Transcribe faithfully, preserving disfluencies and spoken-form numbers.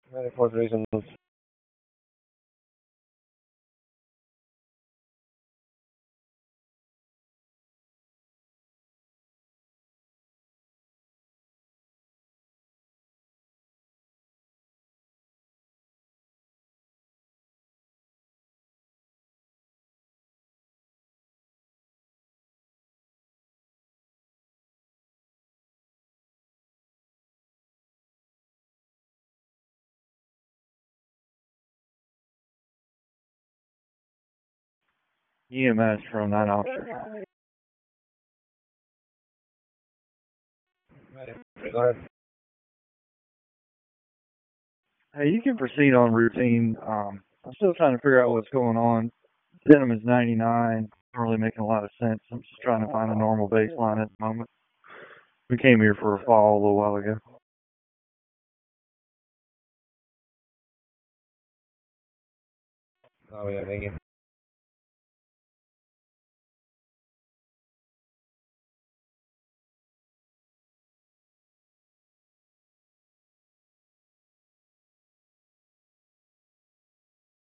ninety-four reasons. E M S from that officer. Go ahead. Hey, you can proceed on routine. Um, I'm still trying to figure out what's going on. Denim is ninety-nine. Not really making a lot of sense. I'm just trying to find a normal baseline at the moment. We came here for a fall a little while ago. Oh, yeah, thank you.